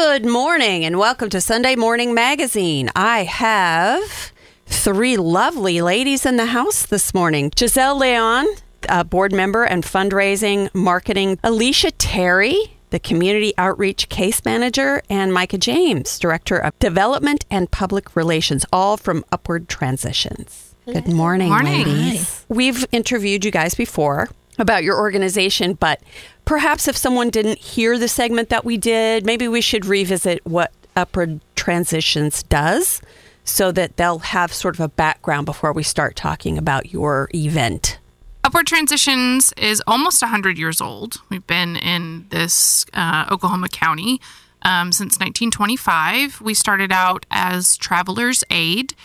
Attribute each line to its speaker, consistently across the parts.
Speaker 1: Good morning and welcome to Sunday Morning Magazine. I have three lovely ladies in the house this morning. Giselle Leon, board member and fundraising marketing. Alicia Terry, the community outreach case manager, and Micah James, director of development and public relations, all from Upward Transitions. Good morning, ladies. Hi. We've interviewed you guys before about your organization, but perhaps if someone didn't hear the segment that we did, maybe we should revisit what Upward Transitions does so that they'll have sort of a background before we start talking about your event.
Speaker 2: Upward Transitions is almost 100 years old. We've been in this Oklahoma County since 1925. We started out as Traveler's Aid,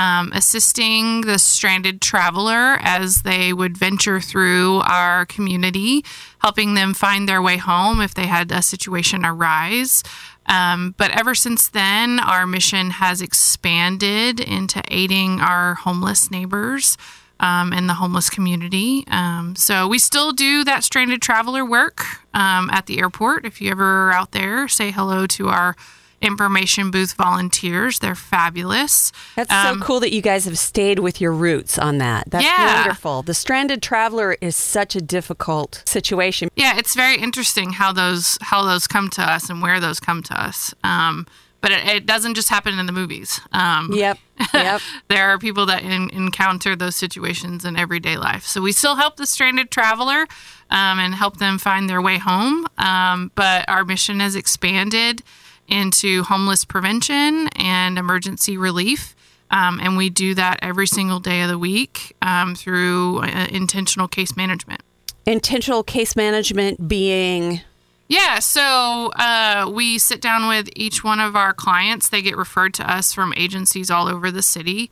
Speaker 2: assisting the stranded traveler as they would venture through our community, helping them find their way home if they had a situation arise. But ever since then, our mission has expanded into aiding our homeless neighbors and the homeless community. So we still do that stranded traveler work at the airport. If you ever are out there, say hello to our information booth volunteers. They're fabulous.
Speaker 1: That's so cool that you guys have stayed with your roots on that. That's wonderful. The stranded traveler is such a difficult situation.
Speaker 2: Yeah, it's very interesting how those come to us and where those come to us. But it doesn't just happen in the movies.
Speaker 1: Yep.
Speaker 2: There are people that encounter those situations in everyday life. So we still help the stranded traveler and help them find their way home. But our mission has expanded into homeless prevention and emergency relief. And we do that every single day of the week through intentional case management.
Speaker 1: Intentional case management being?
Speaker 2: Yeah, so we sit down with each one of our clients. They get referred to us from agencies all over the city.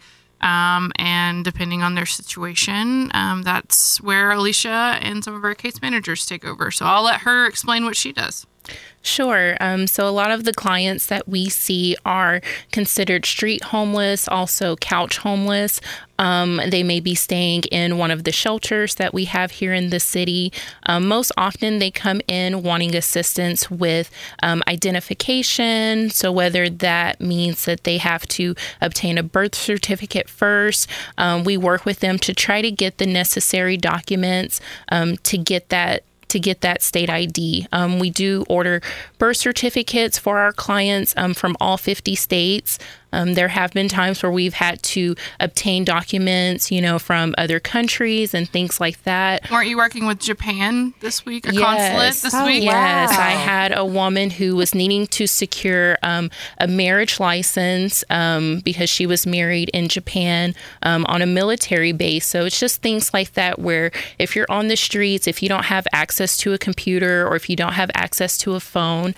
Speaker 2: And depending on their situation, that's where Alicia and some of our case managers take over. So I'll let her explain what she does.
Speaker 3: Sure. So a lot of the clients that we see are considered street homeless, also couch homeless. They may be staying in one of the shelters that we have here in the city. Most often they come in wanting assistance with identification. So whether that means that they have to obtain a birth certificate first, we work with them to try to get the necessary documents to get that state ID. We do order birth certificates for our clients from all 50 states. There have been times where we've had to obtain documents, from other countries and things like that.
Speaker 2: Weren't you working with Japan this week, a consulate this week?
Speaker 3: Yes, I had a woman who was needing to secure a marriage license because she was married in Japan on a military base. So it's just things like that where if you're on the streets, if you don't have access to a computer or if you don't have access to a phone,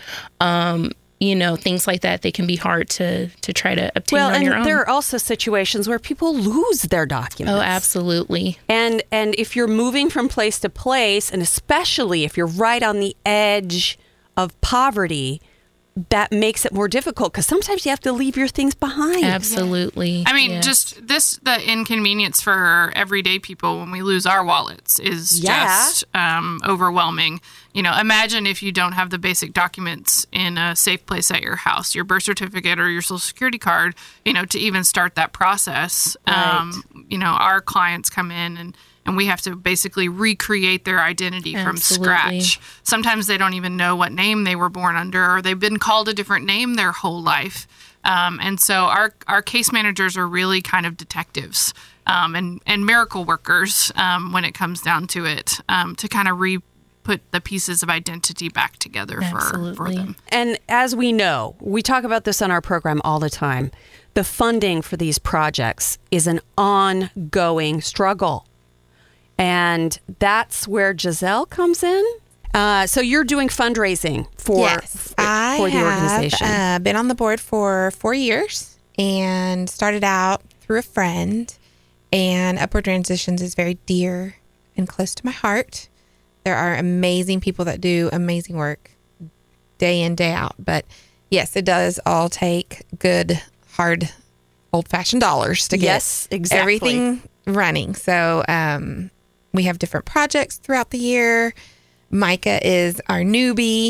Speaker 3: things like that, they can be hard to try to obtain on your own.
Speaker 1: Well, and there are also situations where people lose their documents.
Speaker 3: Oh, absolutely.
Speaker 1: And if you're moving from place to place, and especially if you're right on the edge of poverty, that makes it more difficult because sometimes you have to leave your things behind.
Speaker 3: Absolutely.
Speaker 2: I mean, just the inconvenience for everyday people when we lose our wallets is just overwhelming. Imagine if you don't have the basic documents in a safe place at your house, your birth certificate or your social security card, to even start that process.
Speaker 1: Right.
Speaker 2: Our clients come in and we have to basically recreate their identity from scratch. Sometimes they don't even know what name they were born under, or they've been called a different name their whole life. And so our case managers are really kind of detectives and miracle workers when it comes down to it, to kind of put the pieces of identity back together for them.
Speaker 1: And as we know, we talk about this on our program all the time, the funding for these projects is an ongoing struggle. And that's where Giselle comes in. So you're doing fundraising for the organization.
Speaker 4: I have been on the board for 4 years and started out through a friend. And Upward Transitions is very dear and close to my heart. There are amazing people that do amazing work day in, day out. But yes, it does all take good, hard, old-fashioned dollars to get everything running. So we have different projects throughout the year. Micah is our newbie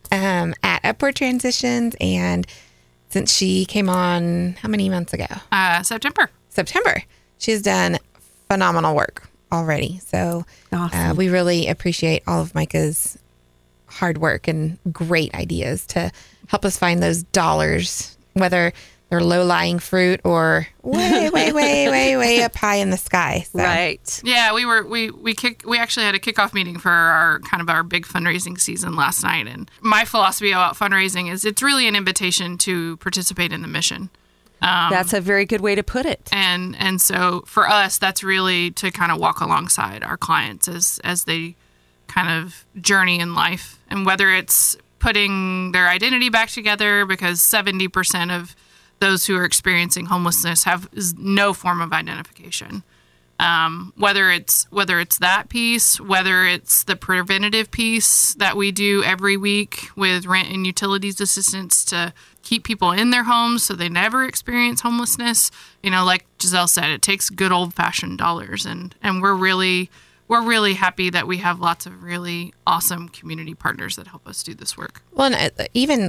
Speaker 4: at Upward Transitions. And since she came on, how many months ago? September. She's done phenomenal work already. So
Speaker 1: Awesome.
Speaker 4: we really appreciate all of Micah's hard work and great ideas to help us find those dollars, whether they're low-lying fruit or way up high in the sky. So.
Speaker 1: Right.
Speaker 2: Yeah, we actually had a kickoff meeting for our big fundraising season last night, and my philosophy about fundraising is it's really an invitation to participate in the mission.
Speaker 1: That's a very good way to put it.
Speaker 2: And so for us, that's really to kind of walk alongside our clients as they kind of journey in life, and whether it's putting their identity back together, because 70% of those who are experiencing homelessness have no form of identification. Whether it's that piece, whether it's the preventative piece that we do every week with rent and utilities assistance to keep people in their homes so they never experience homelessness. Like Giselle said, it takes good old-fashioned dollars, and we're really happy that we have lots of really awesome community partners that help us do this work.
Speaker 4: Well, and even,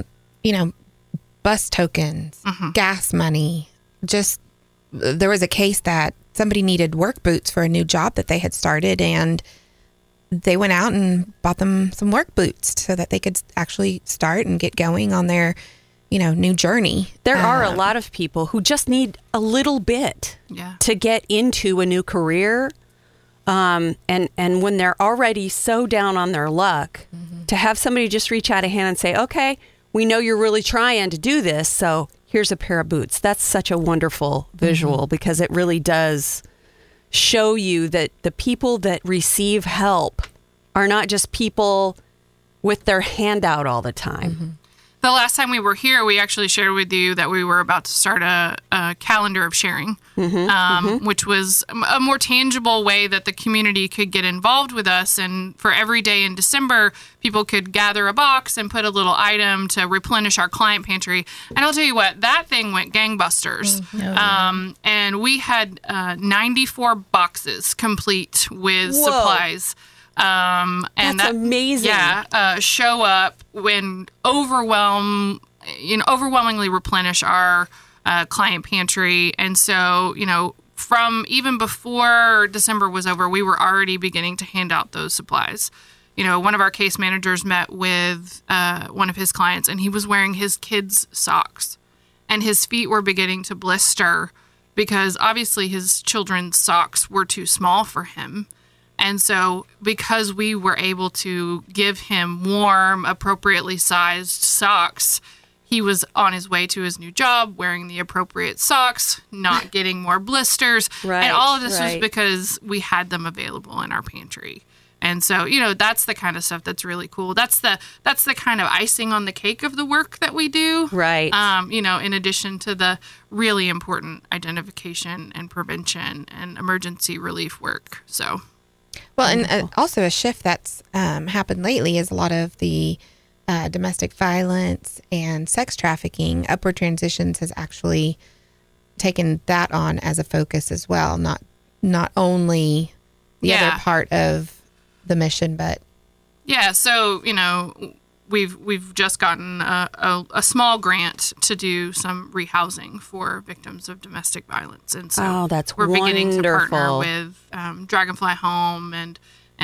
Speaker 4: bus tokens, gas money. Just, there was a case that somebody needed work boots for a new job that they had started, and they went out and bought them some work boots so that they could actually start and get going on their, new journey.
Speaker 1: There are a lot of people who just need a little bit to get into a new career. And when they're already so down on their luck, to have somebody just reach out a hand and say, okay, we know you're really trying to do this, so here's a pair of boots. That's such a wonderful visual, because it really does show you that the people that receive help are not just people with their hand out all the time.
Speaker 2: The last time we were here, we actually shared with you that we were about to start a calendar of sharing, which was a more tangible way that the community could get involved with us. And for every day in December, people could gather a box and put a little item to replenish our client pantry. And I'll tell you what, that thing went gangbusters. And we had 94 boxes complete with supplies. And
Speaker 1: that's amazing.
Speaker 2: Yeah, show up when overwhelmingly replenish our client pantry. And so, from even before December was over, we were already beginning to hand out those supplies. One of our case managers met with one of his clients, and he was wearing his kids' socks, and his feet were beginning to blister because obviously his children's socks were too small for him. And so because we were able to give him warm, appropriately sized socks, he was on his way to his new job wearing the appropriate socks, not getting more blisters.
Speaker 1: Right,
Speaker 2: and all of this was because we had them available in our pantry. And so, that's the kind of stuff that's really cool. That's the kind of icing on the cake of the work that we do.
Speaker 1: Right.
Speaker 2: In addition to the really important identification and prevention and emergency relief work. So...
Speaker 4: Well, and also a shift that's happened lately is a lot of the domestic violence and sex trafficking. Upward Transitions has actually taken that on as a focus as well. Not only the other part of the mission, but
Speaker 2: so we've just gotten a small grant to do some rehousing for victims of domestic violence, and so
Speaker 1: that's
Speaker 2: we're beginning to
Speaker 1: wonderful.
Speaker 2: partner with Dragonfly Home and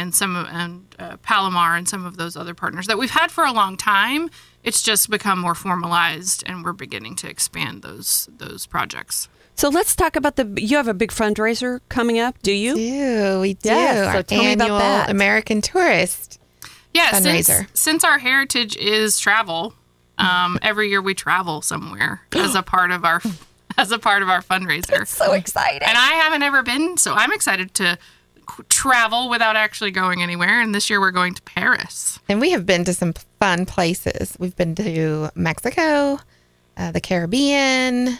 Speaker 2: Palomar and some of those other partners that we've had for a long time. It's just become more formalized, and we're beginning to expand those projects.
Speaker 1: So let's talk about you have a big fundraiser coming up, do you?
Speaker 4: We do.
Speaker 1: Yeah, so tell me about that.
Speaker 4: American Tourist fundraiser.
Speaker 2: Since our heritage is travel, every year we travel somewhere as a part of our fundraiser.
Speaker 1: That's so exciting.
Speaker 2: And I haven't ever been, so I'm excited to travel without actually going anywhere. And this year we're going to Paris.
Speaker 4: And we have been to some fun places. We've been to Mexico, the Caribbean,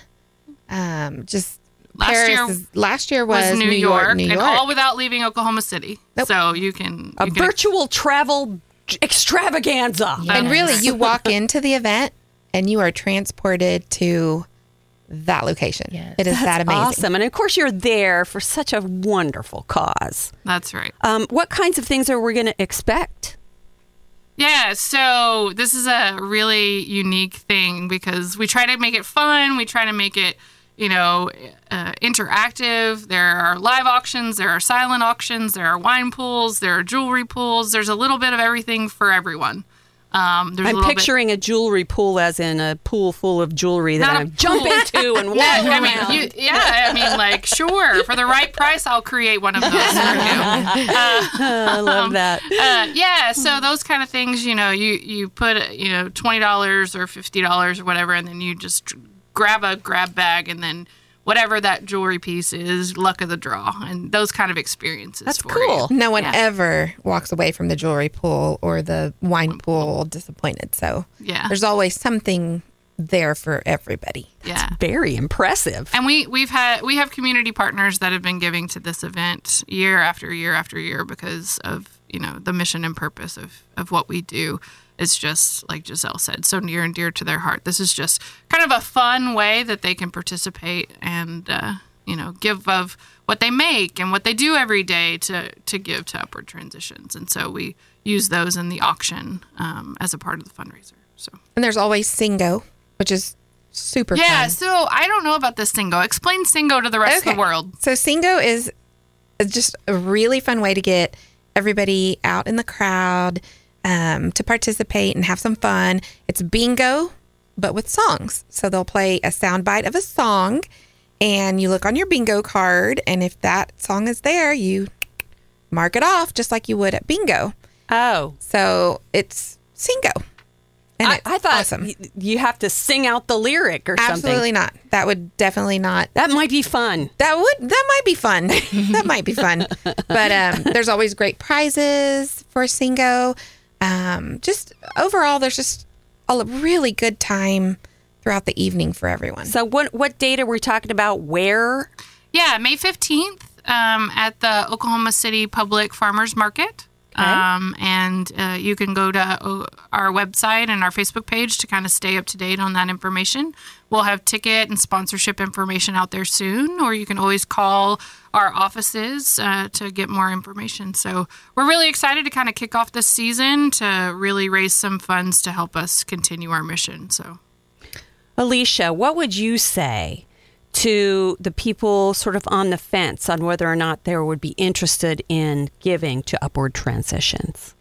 Speaker 4: Last year was
Speaker 2: New York.
Speaker 4: And
Speaker 2: all without leaving Oklahoma City.
Speaker 4: Nope.
Speaker 2: So you can
Speaker 1: virtual travel extravaganza.
Speaker 4: Yeah. And really, you walk into the event and you are transported to that location. Yes. It is that amazing.
Speaker 1: Awesome. And of course, you're there for such a wonderful cause.
Speaker 2: That's right.
Speaker 1: What kinds of things are we going to expect?
Speaker 2: Yeah, so this is a really unique thing because we try to make it fun. We try to make it, interactive. There are live auctions, there are silent auctions, there are wine pools, there are jewelry pools. There's a little bit of everything for everyone. I'm
Speaker 1: picturing a jewelry pool as in a pool full of jewelry that I jump into and walk around.
Speaker 2: Sure. For the right price, I'll create one of those for you.
Speaker 1: I love that.
Speaker 2: So those kind of things, you put, $20 or $50 or whatever, and then you just grab a grab bag, and then whatever that jewelry piece is, luck of the draw, and those kind of experiences.
Speaker 1: That's
Speaker 2: for
Speaker 1: cool.
Speaker 2: you.
Speaker 4: No one ever walks away from the jewelry pool or the wine pool disappointed. So there's always something there for everybody.
Speaker 1: That's very impressive.
Speaker 2: And we have community partners that have been giving to this event year after year after year because of the mission and purpose of what we do. It's just, like Giselle said, so near and dear to their heart. This is just kind of a fun way that they can participate and, give of what they make and what they do every day to give to Upward Transitions. And so we use those in the auction as a part of the fundraiser.
Speaker 4: And there's always Singo, which is super fun.
Speaker 2: Yeah, so I don't know about this Singo. Explain Singo to the rest of the world.
Speaker 4: So Singo is just a really fun way to get everybody out in the crowd, to participate and have some fun. It's bingo, but with songs. So they'll play a soundbite of a song, and you look on your bingo card, and if that song is there, you mark it off just like you would at bingo.
Speaker 1: Oh.
Speaker 4: So it's Singo. And
Speaker 1: I thought
Speaker 4: awesome.
Speaker 1: You have to sing out the lyric or something.
Speaker 4: Absolutely not. That would definitely not.
Speaker 1: That might be fun.
Speaker 4: That might be fun. That might be fun. But there's always great prizes for Singo. Just overall, there's just a really good time throughout the evening for everyone.
Speaker 1: So what date are we talking about? Where?
Speaker 2: Yeah, May 15th at the Oklahoma City Public Farmers Market.
Speaker 1: Okay.
Speaker 2: And you can go to our website and our Facebook page to kind of stay up to date on that information. We'll have ticket and sponsorship information out there soon, or you can always call our offices to get more information. So we're really excited to kind of kick off this season to really raise some funds to help us continue our mission. So,
Speaker 1: Alicia, what would you say to the people sort of on the fence on whether or not they would be interested in giving to Upward Transitions?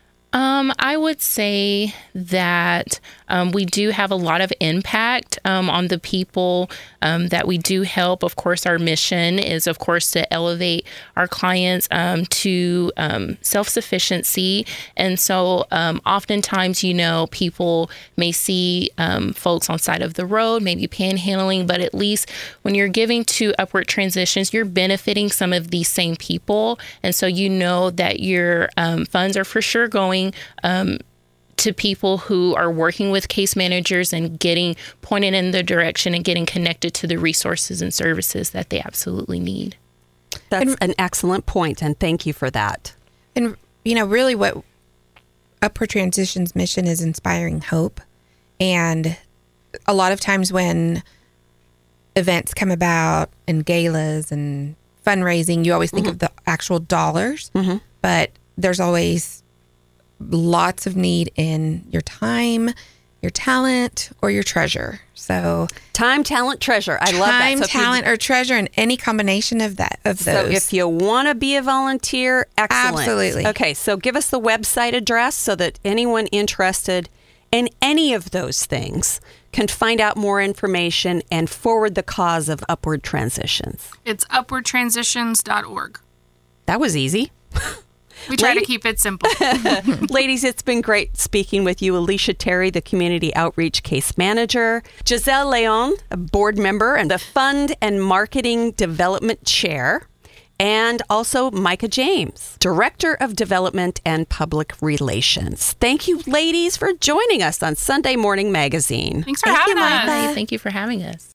Speaker 3: I would say that we do have a lot of impact on the people that we do help. Of course, our mission is, of course, to elevate our clients to self-sufficiency. And so oftentimes, people may see folks on side of the road, maybe panhandling, but at least when you're giving to Upward Transitions, you're benefiting some of these same people. And so that your funds are for sure going to people who are working with case managers and getting pointed in the direction and getting connected to the resources and services that they absolutely need.
Speaker 1: That's an excellent point, and thank you for that.
Speaker 4: And, really what Upward Transitions mission is inspiring hope. And a lot of times when events come about and galas and fundraising, you always think of the actual dollars, but there's always lots of need in your time, your talent, or your treasure. So
Speaker 1: time, talent, treasure. I love that.
Speaker 4: Time, talent, or treasure, and any combination of those.
Speaker 1: So if you want to be a volunteer, excellent.
Speaker 4: Absolutely.
Speaker 1: Okay, so give us the website address so that anyone interested in any of those things can find out more information and forward the cause of Upward Transitions.
Speaker 2: It's upwardtransitions.org.
Speaker 1: That was easy.
Speaker 2: We try to keep it simple.
Speaker 1: Ladies, it's been great speaking with you. Alicia Terry, the Community Outreach Case Manager. Giselle Leon, a board member and the Fund and Marketing Development Chair. And also Micah James, Director of Development and Public Relations. Thank you, ladies, for joining us on Sunday Morning Magazine.
Speaker 2: Thanks for having us.
Speaker 3: Thank you for having us.